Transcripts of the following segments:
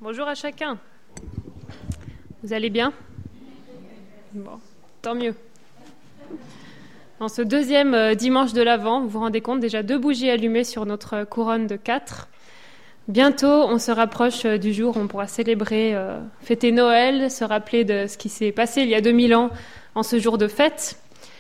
Bonjour à chacun. Vous allez bien ? Bon, tant mieux. Dans ce deuxième dimanche de l'Avent, vous vous rendez compte, déjà 2 bougies allumées sur notre couronne de 4. Bientôt, on se rapproche du jour où on pourra célébrer, fêter Noël, se rappeler de ce qui s'est passé il y a 2000 ans en ce jour de fête.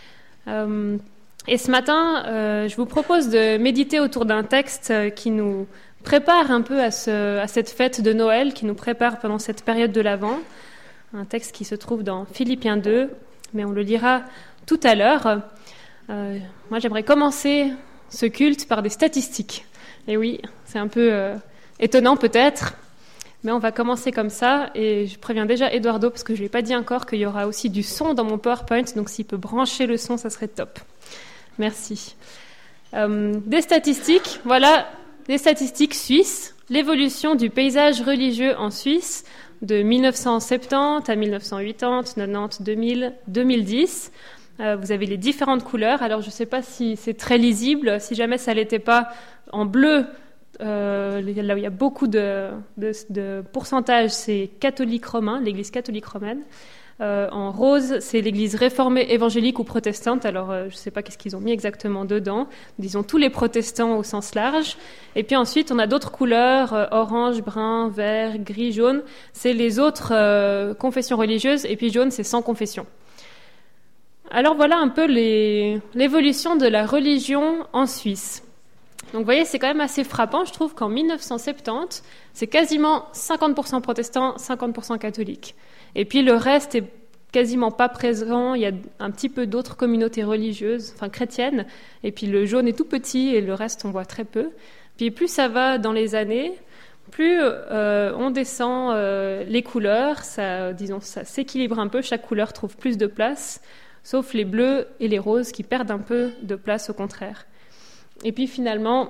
Et ce matin, je vous propose de méditer autour d'un texte qui nous prépare un peu à cette fête de Noël, qui nous prépare pendant cette période de l'Avent. Un texte qui se trouve dans Philippiens 2, mais on le lira tout à l'heure. Moi, j'aimerais commencer ce culte par des statistiques. Et oui, c'est un peu étonnant peut-être, mais on va commencer comme ça. Et je préviens déjà Eduardo, parce que je ne lui ai pas dit encore qu'il y aura aussi du son dans mon PowerPoint, donc s'il peut brancher le son, ça serait top. Merci. Des statistiques, voilà, des statistiques suisses. L'évolution du paysage religieux en Suisse de 1970 à 1980, 90, 2000, 2010. Vous avez les différentes couleurs. Alors, je ne sais pas si c'est très lisible. Si jamais ça ne l'était pas, en bleu, là où il y a beaucoup de pourcentage, c'est catholique romain, l'église catholique romaine. En rose, c'est l'église réformée évangélique ou protestante. Alors, je ne sais pas qu'est-ce qu'ils ont mis exactement dedans. Disons tous les protestants au sens large. Et puis ensuite, on a d'autres couleurs, orange, brun, vert, gris, jaune. C'est les autres confessions religieuses. Et puis jaune, c'est sans confession. Alors voilà un peu l'évolution de la religion en Suisse. Donc vous voyez, c'est quand même assez frappant. Je trouve qu'en 1970, c'est quasiment 50% protestants, 50% catholiques. Et puis le reste est quasiment pas présent. Il y a un petit peu d'autres communautés religieuses, enfin chrétiennes. Et puis le jaune est tout petit et le reste on voit très peu. Puis plus ça va dans les années, plus on descend les couleurs. Ça s'équilibre un peu. Chaque couleur trouve plus de place, sauf les bleus et les roses qui perdent un peu de place au contraire. Et puis finalement,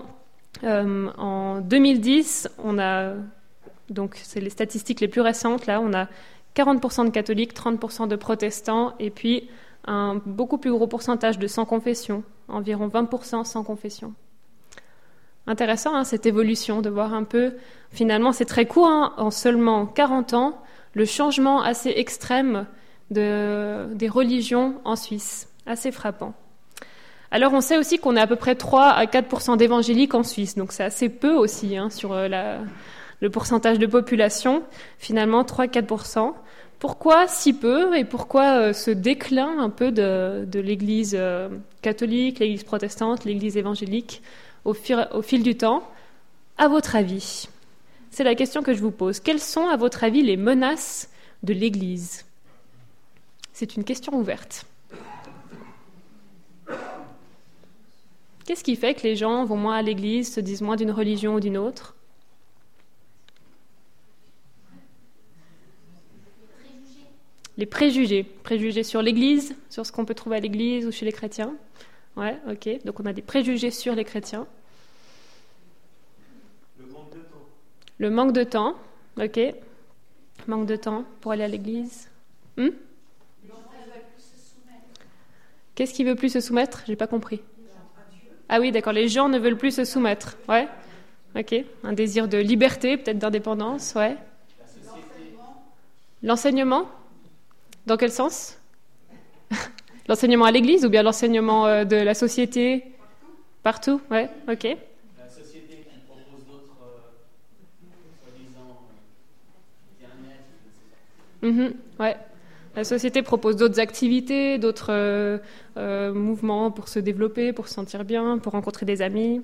en 2010, on a, donc c'est les statistiques les plus récentes, là, on a 40% de catholiques, 30% de protestants, et puis un beaucoup plus gros pourcentage de sans confession, environ 20% sans confession. Intéressant, hein, cette évolution, de voir un peu, finalement c'est très court, hein, en seulement 40 ans, le changement assez extrême des religions en Suisse, assez frappant. Alors on sait aussi qu'on a à peu près 3 à 4% d'évangéliques en Suisse, donc c'est assez peu aussi hein, sur le pourcentage de population, finalement 3-4%. Pourquoi si peu et pourquoi ce déclin un peu de l'Église catholique, l'Église protestante, l'Église évangélique au fil du temps? À votre avis, c'est la question que je vous pose. Quelles sont à votre avis les menaces de l'Église? C'est une question ouverte. Qu'est-ce qui fait que les gens vont moins à l'église, se disent moins d'une religion ou d'une autre? Les préjugés. Préjugés sur l'église, sur ce qu'on peut trouver à l'église ou chez les chrétiens. Ouais, ok. Donc on a des préjugés sur les chrétiens. Le manque de temps. Le manque de temps, ok. Manque de temps pour aller à l'église. Qu'est-ce qui veut plus se soumettre? J'ai pas compris. Ah oui, d'accord, les gens ne veulent plus se soumettre. Ouais, ok. Un désir de liberté, peut-être d'indépendance, ouais. L'enseignement? Dans quel sens? L'enseignement à l'église ou bien l'enseignement de la société? Partout, ouais, ok. La société qui propose d'autres, soi-disant, bien-être, Ouais. La société propose d'autres activités, d'autres mouvements pour se développer, pour se sentir bien, pour rencontrer des amis.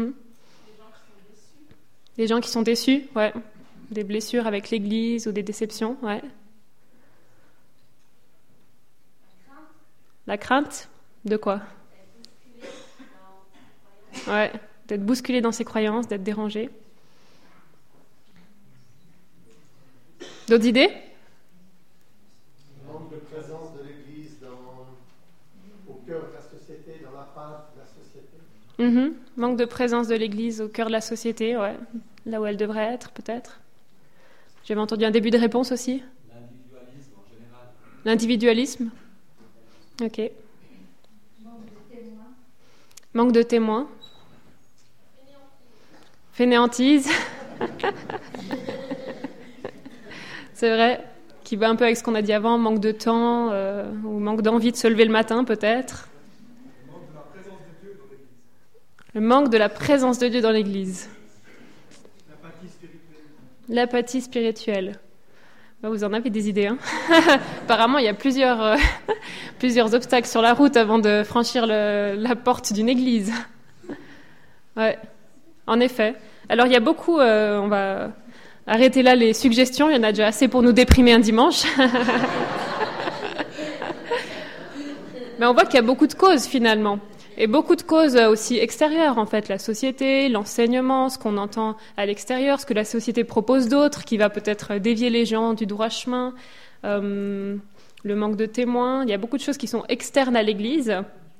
Des gens qui sont déçus, ouais. Des blessures avec l'Église ou des déceptions, ouais. La crainte de quoi? Ouais, d'être bousculé dans ses croyances, d'être dérangé. D'autres idées? Manque de présence de l'Église au cœur de la société, dans la part de la société. Manque de présence de l'Église au cœur de la société, ouais. Là où elle devrait être, peut-être. J'avais entendu un début de réponse aussi. l'individualisme en général. L'individualisme. Ok. Manque de témoins. Fainéantise. C'est vrai, qui va un peu avec ce qu'on a dit avant, manque de temps, ou manque d'envie de se lever le matin peut-être. Le manque de la présence de Dieu dans l'Église. L'apathie spirituelle. Ben, vous en avez des idées, hein. Apparemment, il y a plusieurs obstacles sur la route avant de franchir la porte d'une église. Ouais, en effet. Alors, il y a beaucoup... on va arrêter là les suggestions. Il y en a déjà assez pour nous déprimer un dimanche. Mais on voit qu'il y a beaucoup de causes, finalement. Et beaucoup de causes aussi extérieures, en fait, la société, l'enseignement, ce qu'on entend à l'extérieur, ce que la société propose d'autre, qui va peut-être dévier les gens du droit chemin, le manque de témoins. Il y a beaucoup de choses qui sont externes à l'Église.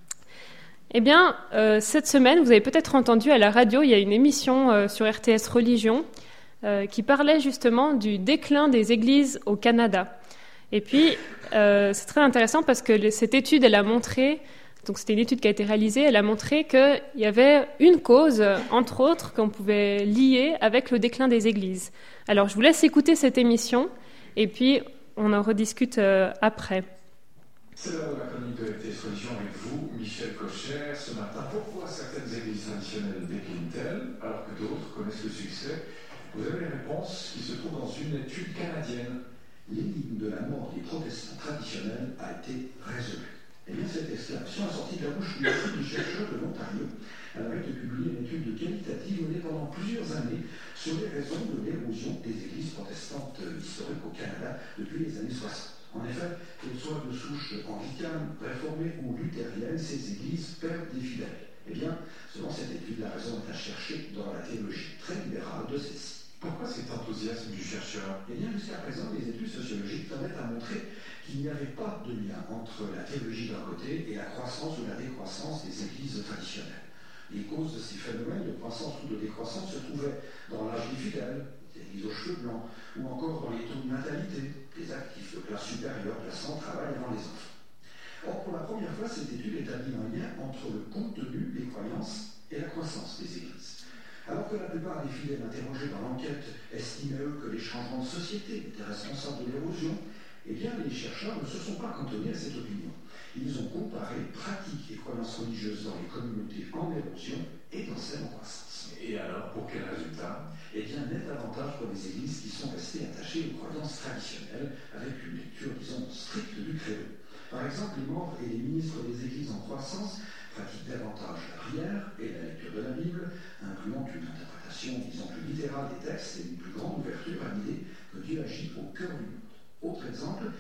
Eh bien, cette semaine, vous avez peut-être entendu à la radio, il y a une émission sur RTS Religion qui parlait justement du déclin des églises au Canada. Et puis, c'est très intéressant parce que cette étude, elle a montré... Donc c'était une étude qui a été réalisée, elle a montré qu'il y avait une cause, entre autres, qu'on pouvait lier avec le déclin des églises. Alors je vous laisse écouter cette émission et puis on en rediscute après. C'est l'heure de la chronique de RTS Religion avec vous, Michel Cocher. Ce matin, pourquoi certaines églises traditionnelles déclinent-elles alors que d'autres connaissent le succès? Vous avez les réponses qui se trouvent dans une étude canadienne. L'énigme de la mort des protestants traditionnels a été résolue. Eh bien, cette exclamation a sorti de la bouche d'une étude de chercheurs de l'Ontario. Elle avait publié une étude qualitative menée pendant plusieurs années sur les raisons de l'érosion des églises protestantes historiques au Canada depuis les années 60. En effet, qu'elles soient de souche anglicane, réformée ou luthérienne, ces églises perdent des fidèles. Eh bien, selon cette étude, la raison est à chercher dans la théologie très libérale de celle-ci. Pourquoi cet enthousiasme du chercheur? Eh bien, jusqu'à présent, les études sociologiques tenaient à montrer qu'il n'y avait pas de lien entre la théologie d'un côté et la croissance ou la décroissance des églises traditionnelles. Les causes de ces phénomènes de croissance ou de décroissance se trouvaient dans l'âge des fidèles, des églises aux cheveux blancs, ou encore dans les taux de natalité, des actifs de classe supérieure plaçant au travail avant les enfants. Or, pour la première fois, cette étude établit un lien entre le contenu des croyances et la croissance des églises. Alors que la plupart des fidèles interrogés dans l'enquête estimaient eux que les changements de société étaient responsables de l'érosion, eh bien les chercheurs ne se sont pas cantonnés à cette opinion. Ils ont comparé pratiques et croyances religieuses dans les communautés en érosion et dans celles en croissance. Et alors, pour quel résultat? Eh bien, net avantage pour les églises qui sont restées attachées aux croyances traditionnelles avec une lecture, disons, stricte du credo. Par exemple, les membres et les ministres des églises en croissance pratiquent davantage la prière et la lecture de la Bible, incluant une interprétation, disons, plus littérale des textes et une plus grande ouverture à l'idée que Dieu agit au cœur du monde. Autre exemple,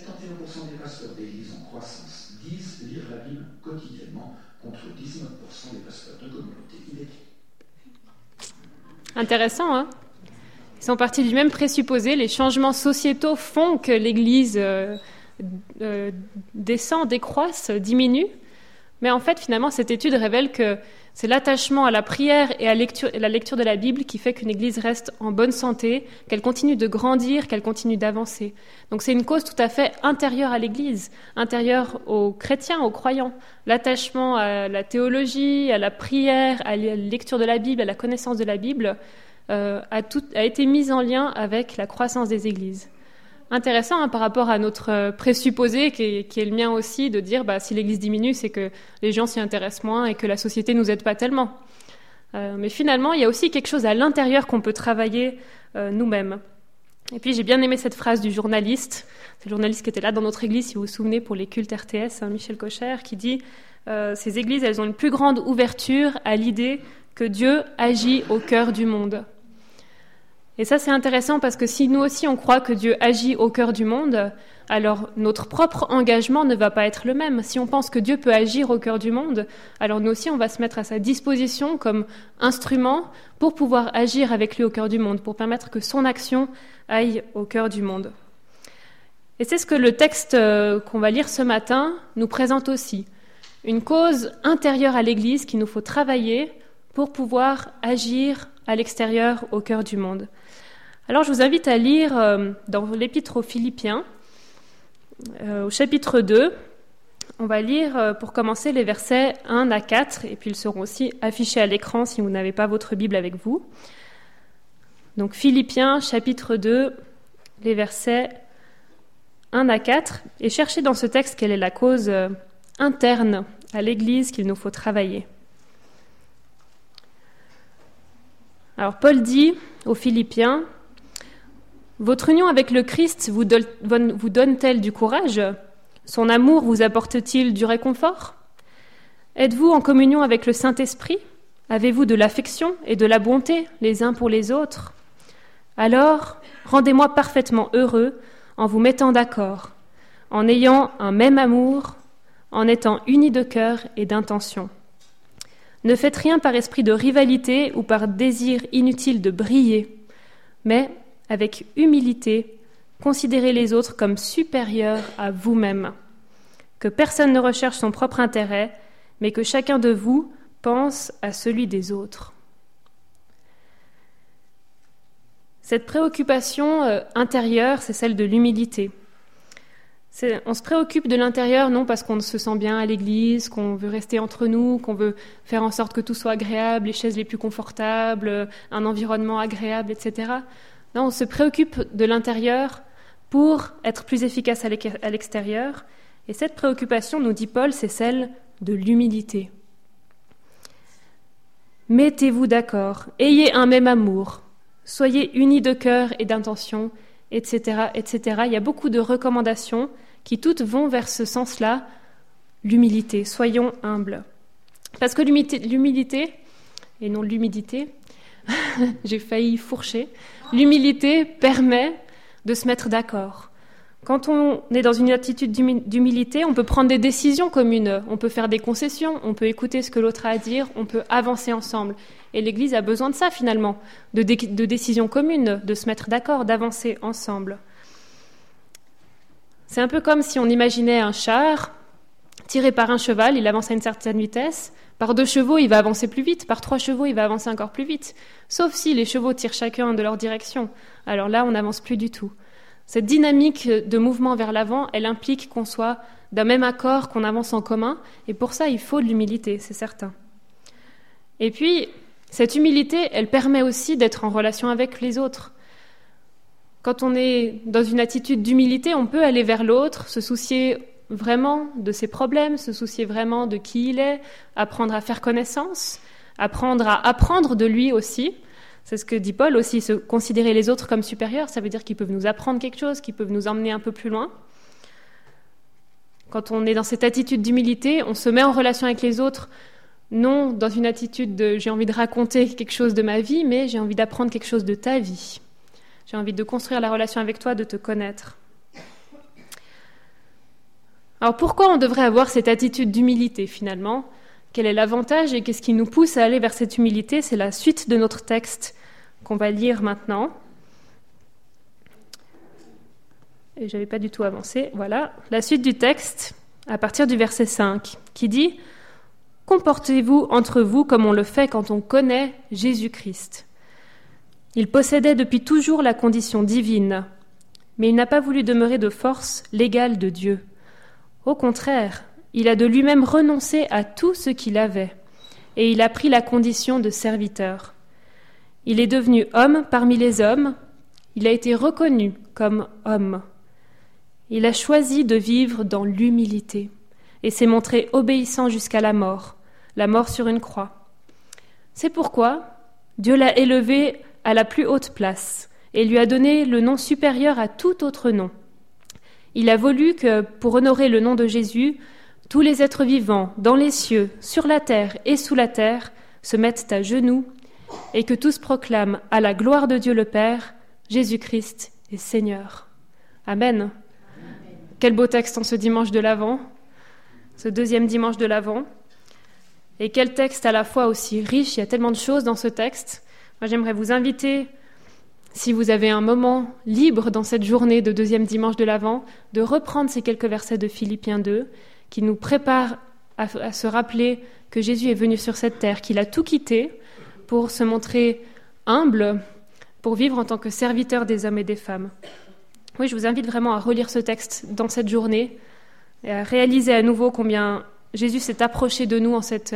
71% des pasteurs d'églises en croissance disent lire la Bible quotidiennement, contre 19% des pasteurs de communautés illettrées. Intéressant, hein? Ils sont partis du même présupposé. Les changements sociétaux font que l'Église descend, décroisse, diminue. Mais en fait, finalement, cette étude révèle que c'est l'attachement à la prière et à la lecture de la Bible qui fait qu'une Église reste en bonne santé, qu'elle continue de grandir, qu'elle continue d'avancer. Donc c'est une cause tout à fait intérieure à l'Église, intérieure aux chrétiens, aux croyants. L'attachement à la théologie, à la prière, à la lecture de la Bible, à la connaissance de la Bible, a été mise en lien avec la croissance des Églises. Intéressant, hein, par rapport à notre présupposé qui est le mien aussi, de dire si l'Église diminue, c'est que les gens s'y intéressent moins et que la société nous aide pas tellement. Mais finalement, il y a aussi quelque chose à l'intérieur qu'on peut travailler nous-mêmes. Et puis j'ai bien aimé cette phrase du journaliste, c'est le journaliste qui était là dans notre église, si vous vous souvenez, pour les cultes RTS, Michel Cocher, qui dit ces églises, elles ont une plus grande ouverture à l'idée que Dieu agit au cœur du monde. Et ça, c'est intéressant parce que si nous aussi on croit que Dieu agit au cœur du monde, alors notre propre engagement ne va pas être le même. Si on pense que Dieu peut agir au cœur du monde, alors nous aussi on va se mettre à sa disposition comme instrument pour pouvoir agir avec lui au cœur du monde, pour permettre que son action aille au cœur du monde. Et c'est ce que le texte qu'on va lire ce matin nous présente aussi. Une cause intérieure à l'Église qu'il nous faut travailler pour pouvoir agir à l'extérieur, au cœur du monde. Alors je vous invite à lire dans l'épître aux Philippiens, au chapitre 2, on va lire pour commencer les versets 1 à 4, et puis ils seront aussi affichés à l'écran si vous n'avez pas votre Bible avec vous. Donc Philippiens, chapitre 2, les versets 1 à 4 et chercher dans ce texte quelle est la cause interne à l'Église qu'il nous faut travailler. Alors Paul dit aux Philippiens, « Votre union avec le Christ vous donne-t-elle du courage ? Son amour vous apporte-t-il du réconfort ? Êtes-vous en communion avec le Saint-Esprit ? Avez-vous de l'affection et de la bonté les uns pour les autres ? Alors, rendez-moi parfaitement heureux en vous mettant d'accord, en ayant un même amour, en étant unis de cœur et d'intention. Ne faites rien par esprit de rivalité ou par désir inutile de briller, mais avec humilité, considérez les autres comme supérieurs à vous-même. Que personne ne recherche son propre intérêt, mais que chacun de vous pense à celui des autres. » Cette préoccupation intérieure, c'est celle de l'humilité. On se préoccupe de l'intérieur, non parce qu'on se sent bien à l'église, qu'on veut rester entre nous, qu'on veut faire en sorte que tout soit agréable, les chaises les plus confortables, un environnement agréable, etc. Non, on se préoccupe de l'intérieur pour être plus efficace à l'extérieur. Et cette préoccupation, nous dit Paul, c'est celle de l'humilité. Mettez-vous d'accord, ayez un même amour, soyez unis de cœur et d'intention, etc., etc. Il y a beaucoup de recommandations qui toutes vont vers ce sens-là, l'humilité, soyons humbles. Parce que l'humilité, et non l'humidité, j'ai failli fourcher, l'humilité permet de se mettre d'accord. Quand on est dans une attitude d'humilité, on peut prendre des décisions communes, on peut faire des concessions, on peut écouter ce que l'autre a à dire, on peut avancer ensemble. Et l'Église a besoin de ça finalement, de décisions communes, de se mettre d'accord, d'avancer ensemble. C'est un peu comme si on imaginait un char tiré par un cheval, il avance à une certaine vitesse, par 2 chevaux il va avancer plus vite, par 3 chevaux il va avancer encore plus vite, sauf si les chevaux tirent chacun de leur direction. Alors là on n'avance plus du tout. Cette dynamique de mouvement vers l'avant, elle implique qu'on soit d'un même accord, qu'on avance en commun, et pour ça, il faut de l'humilité, c'est certain. Et puis, cette humilité, elle permet aussi d'être en relation avec les autres. Quand on est dans une attitude d'humilité, on peut aller vers l'autre, se soucier vraiment de ses problèmes, se soucier vraiment de qui il est, apprendre à faire connaissance, apprendre à apprendre de lui aussi. C'est ce que dit Paul aussi, se considérer les autres comme supérieurs, ça veut dire qu'ils peuvent nous apprendre quelque chose, qu'ils peuvent nous emmener un peu plus loin. Quand on est dans cette attitude d'humilité, on se met en relation avec les autres, non dans une attitude de « j'ai envie de raconter quelque chose de ma vie », mais j'ai envie d'apprendre quelque chose de ta vie. J'ai envie de construire la relation avec toi, de te connaître. Alors pourquoi on devrait avoir cette attitude d'humilité finalement ? Quel est l'avantage et qu'est-ce qui nous pousse à aller vers cette humilité ? C'est la suite de notre texte qu'on va lire maintenant. Et je n'avais pas du tout avancé. Voilà, la suite du texte, à partir du verset 5, qui dit « Comportez-vous entre vous comme on le fait quand on connaît Jésus-Christ. Il possédait depuis toujours la condition divine, mais il n'a pas voulu demeurer de force l'égal de Dieu. Au contraire, il a de lui-même renoncé à tout ce qu'il avait, et il a pris la condition de serviteur. Il est devenu homme parmi les hommes, il a été reconnu comme homme. Il a choisi de vivre dans l'humilité, et s'est montré obéissant jusqu'à la mort sur une croix. C'est pourquoi Dieu l'a élevé à la plus haute place, et lui a donné le nom supérieur à tout autre nom. Il a voulu que, pour honorer le nom de Jésus, tous les êtres vivants, dans les cieux, sur la terre et sous la terre, se mettent à genoux et que tous proclament à la gloire de Dieu le Père, Jésus-Christ est Seigneur. Amen. Quel beau texte en ce dimanche de l'Avent, ce 2e dimanche de l'Avent. Et quel texte à la fois aussi riche, il y a tellement de choses dans ce texte. Moi, j'aimerais vous inviter, si vous avez un moment libre dans cette journée de 2e dimanche de l'Avent, de reprendre ces quelques versets de Philippiens 2, qui nous prépare à se rappeler que Jésus est venu sur cette terre, qu'il a tout quitté pour se montrer humble, pour vivre en tant que serviteur des hommes et des femmes. Oui, je vous invite vraiment à relire ce texte dans cette journée et à réaliser à nouveau combien Jésus s'est approché de nous en cette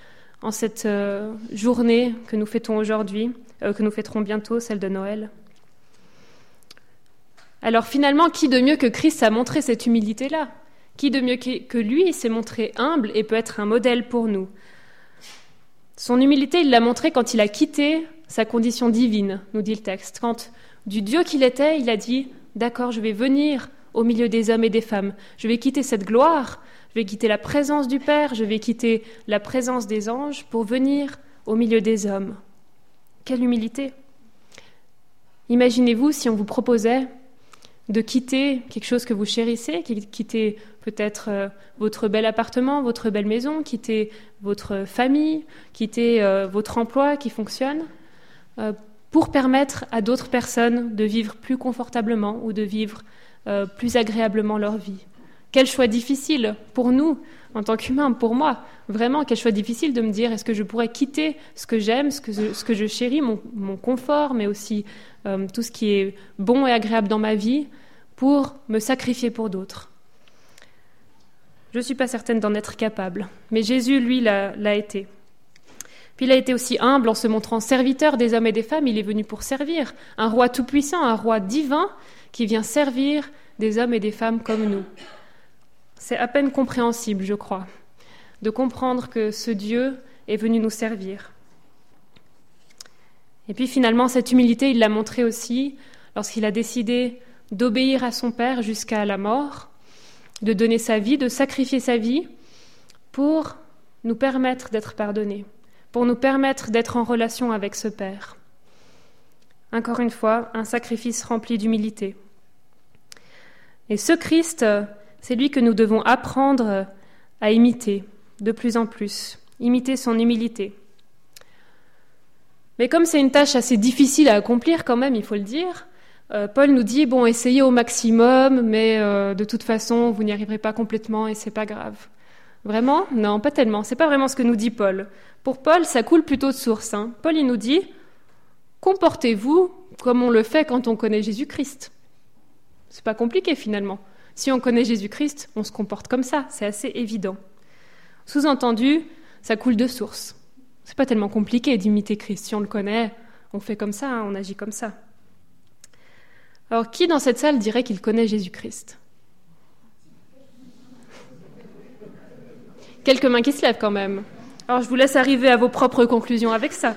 journée que nous fêtons aujourd'hui, que nous fêterons bientôt, celle de Noël. Alors finalement, qui de mieux que Christ a montré cette humilité-là ? Qui de mieux que lui s'est montré humble et peut être un modèle pour nous ? Son humilité, il l'a montré quand il a quitté sa condition divine, nous dit le texte. Quand du Dieu qu'il était, il a dit « D'accord, je vais venir au milieu des hommes et des femmes. Je vais quitter cette gloire, je vais quitter la présence du Père, je vais quitter la présence des anges pour venir au milieu des hommes. » Quelle humilité ! Imaginez-vous si on vous proposait de quitter quelque chose que vous chérissez, quitter peut-être votre bel appartement, votre belle maison, quitter votre famille, quitter votre emploi qui fonctionne, pour permettre à d'autres personnes de vivre plus confortablement ou de vivre plus agréablement leur vie. Quel choix difficile pour nous, en tant qu'humains, pour moi. Vraiment, quel choix difficile de me dire, est-ce que je pourrais quitter ce que j'aime, ce que je chéris, mon confort, mais aussi tout ce qui est bon et agréable dans ma vie, pour me sacrifier pour d'autres. Je ne suis pas certaine d'en être capable, mais Jésus, lui, l'a été. Puis il a été aussi humble en se montrant serviteur des hommes et des femmes. Il est venu pour servir, un roi tout-puissant, un roi divin qui vient servir des hommes et des femmes comme nous. C'est à peine compréhensible, je crois, de comprendre que ce Dieu est venu nous servir. Et puis finalement, cette humilité, il l'a montré aussi lorsqu'il a décidé d'obéir à son Père jusqu'à la mort, de donner sa vie, de sacrifier sa vie pour nous permettre d'être pardonnés, pour nous permettre d'être en relation avec ce Père. Encore une fois, un sacrifice rempli d'humilité. Et ce Christ, c'est lui que nous devons apprendre à imiter de plus en plus, imiter son humilité. Mais comme c'est une tâche assez difficile à accomplir quand même, il faut le dire, Paul nous dit, bon, essayez au maximum, mais de toute façon, vous n'y arriverez pas complètement et c'est pas grave. Vraiment ? Non, pas tellement. C'est pas vraiment ce que nous dit Paul. Pour Paul, ça coule plutôt de source. Paul, il nous dit, comportez-vous comme on le fait quand on connaît Jésus-Christ. C'est pas compliqué finalement. Si on connaît Jésus-Christ, on se comporte comme ça, c'est assez évident. Sous-entendu, ça coule de source. C'est pas tellement compliqué d'imiter Christ. Si on le connaît, on fait comme ça, on agit comme ça. Alors, qui dans cette salle dirait qu'il connaît Jésus-Christ ? Quelques mains qui se lèvent quand même. Alors, je vous laisse arriver à vos propres conclusions avec ça.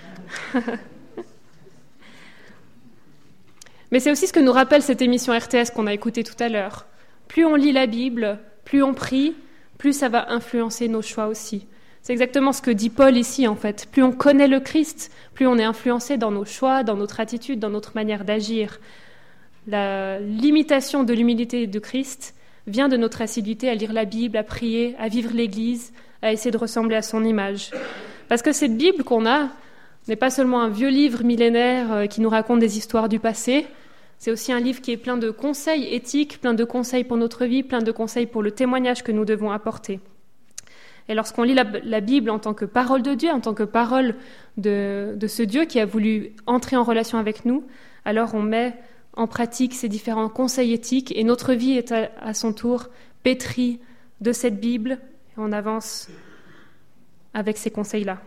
Mais c'est aussi ce que nous rappelle cette émission RTS qu'on a écoutée tout à l'heure. Plus on lit la Bible, plus on prie, plus ça va influencer nos choix aussi. C'est exactement ce que dit Paul ici, en fait. Plus on connaît le Christ, plus on est influencé dans nos choix, dans notre attitude, dans notre manière d'agir. L'imitation de l'humilité de Christ vient de notre assiduité à lire la Bible, à prier, à vivre l'Église, à essayer de ressembler à son image. Parce que cette Bible qu'on a n'est pas seulement un vieux livre millénaire qui nous raconte des histoires du passé, c'est aussi un livre qui est plein de conseils éthiques, plein de conseils pour notre vie, plein de conseils pour le témoignage que nous devons apporter. Et lorsqu'on lit la Bible en tant que parole de Dieu, en tant que parole de ce Dieu qui a voulu entrer en relation avec nous, alors on met en pratique ces différents conseils éthiques et notre vie est à son tour pétrie de cette Bible et on avance avec ces conseils-là.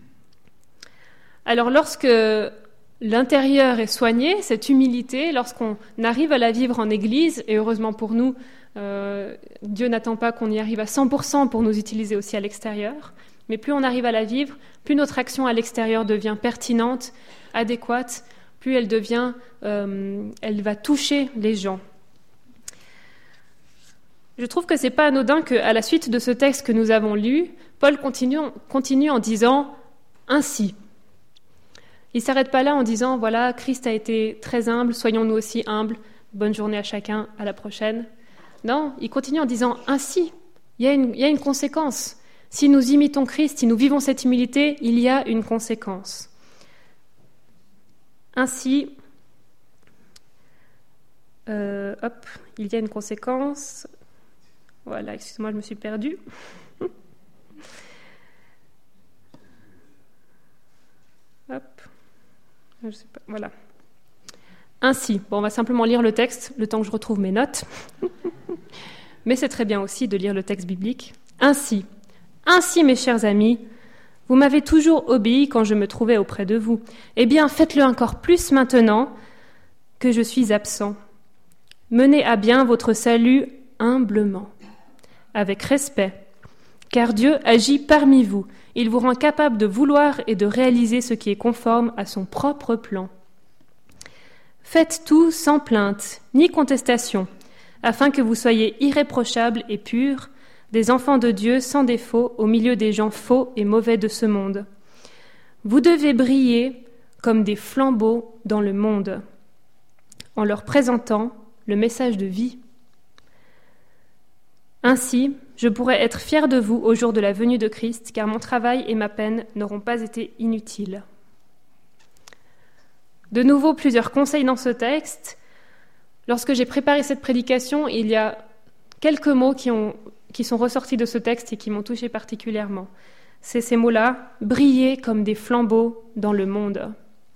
Alors lorsque l'intérieur est soigné, cette humilité, lorsqu'on arrive à la vivre en Église, et heureusement pour nous, Dieu n'attend pas qu'on y arrive à 100% pour nous utiliser aussi à l'extérieur, mais plus on arrive à la vivre, plus notre action à l'extérieur devient pertinente, adéquate, plus elle va toucher les gens. Je trouve que c'est pas anodin qu'à la suite de ce texte que nous avons lu, Paul continue en disant « ainsi ». Il ne s'arrête pas là en disant « voilà, Christ a été très humble, soyons nous aussi humbles, bonne journée à chacun, à la prochaine ». Non, il continue en disant « ainsi ». Il y a une conséquence. Si nous imitons Christ, si nous vivons cette humilité, il y a une conséquence. Ainsi, il y a une conséquence. Voilà, excusez-moi, je me suis perdue. Hop, je sais pas, voilà. Ainsi, on va simplement lire le texte, le temps que je retrouve mes notes. Mais c'est très bien aussi de lire le texte biblique. Ainsi, mes chers amis, vous m'avez toujours obéi quand je me trouvais auprès de vous. Eh bien, faites-le encore plus maintenant que je suis absent. menez à bien votre salut humblement, avec respect, car Dieu agit parmi vous. Il vous rend capable de vouloir et de réaliser ce qui est conforme à son propre plan. Faites tout sans plainte, ni contestation, afin que vous soyez irréprochables et purs, des enfants de Dieu sans défaut au milieu des gens faux et mauvais de ce monde. Vous devez briller comme des flambeaux dans le monde, en leur présentant le message de vie. Ainsi, je pourrai être fier de vous au jour de la venue de Christ, car mon travail et ma peine n'auront pas été inutiles. De nouveau, plusieurs conseils dans ce texte. Lorsque j'ai préparé cette prédication, il y a quelques mots qui sont ressortis de ce texte et qui m'ont touché particulièrement. C'est ces mots-là, « briller comme des flambeaux dans le monde ».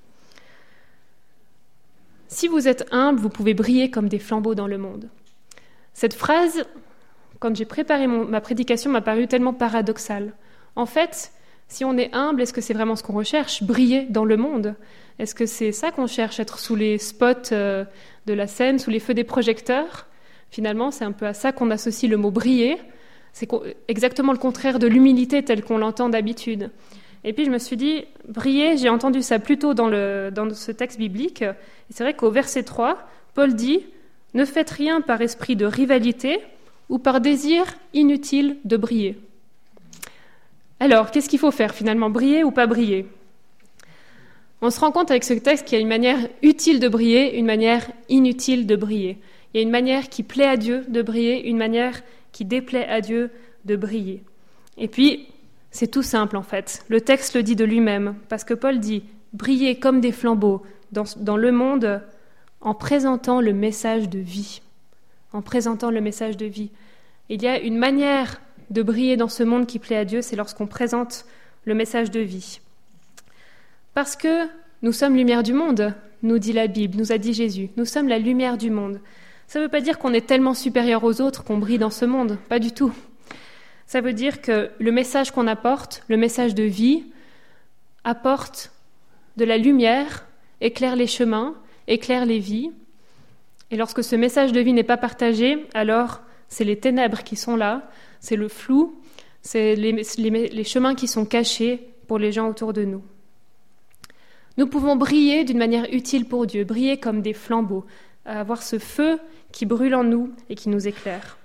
Si vous êtes humble, vous pouvez briller comme des flambeaux dans le monde. Cette phrase, quand j'ai préparé ma prédication, m'a paru tellement paradoxale. En fait, si on est humble, est-ce que c'est vraiment ce qu'on recherche, briller dans le monde ? Est-ce que c'est ça qu'on cherche, être sous les spots de la scène, sous les feux des projecteurs ? Finalement, c'est un peu à ça qu'on associe le mot « briller ». C'est exactement le contraire de l'humilité telle qu'on l'entend d'habitude. Et puis je me suis dit, briller, j'ai entendu ça plutôt dans ce texte biblique. Et c'est vrai qu'au verset 3, Paul dit « Ne faites rien par esprit de rivalité ou par désir inutile de briller ». Alors, qu'est-ce qu'il faut faire finalement, briller ou pas briller ? On se rend compte avec ce texte qu'il y a une manière utile de briller, une manière inutile de briller. Il y a une manière qui plaît à Dieu de briller, une manière qui déplaît à Dieu de briller. Et puis, c'est tout simple en fait. Le texte le dit de lui-même, parce que Paul dit « briller comme des flambeaux dans le monde en présentant le message de vie. » En présentant le message de vie. Il y a une manière de briller dans ce monde qui plaît à Dieu, c'est lorsqu'on présente le message de vie. Parce que nous sommes lumière du monde, nous dit la Bible, nous a dit Jésus. Nous sommes la lumière du monde. Ça ne veut pas dire qu'on est tellement supérieur aux autres qu'on brille dans ce monde, pas du tout. Ça veut dire que le message qu'on apporte, le message de vie, apporte de la lumière, éclaire les chemins, éclaire les vies. Et lorsque ce message de vie n'est pas partagé, alors c'est les ténèbres qui sont là, c'est le flou, c'est les chemins qui sont cachés pour les gens autour de nous. Nous pouvons briller d'une manière utile pour Dieu, briller comme des flambeaux, avoir ce feu qui brûle en nous et qui nous éclaire.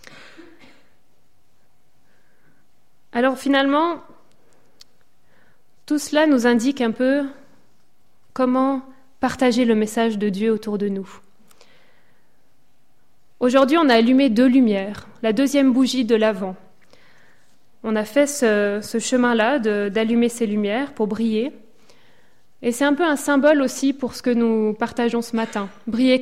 Alors finalement, tout cela nous indique un peu comment partager le message de Dieu autour de nous. Aujourd'hui, on a allumé 2 lumières, la 2e bougie de l'Avent. On a fait ce chemin-là d'allumer ces lumières pour briller. Et c'est un peu un symbole aussi pour ce que nous partageons ce matin. Briller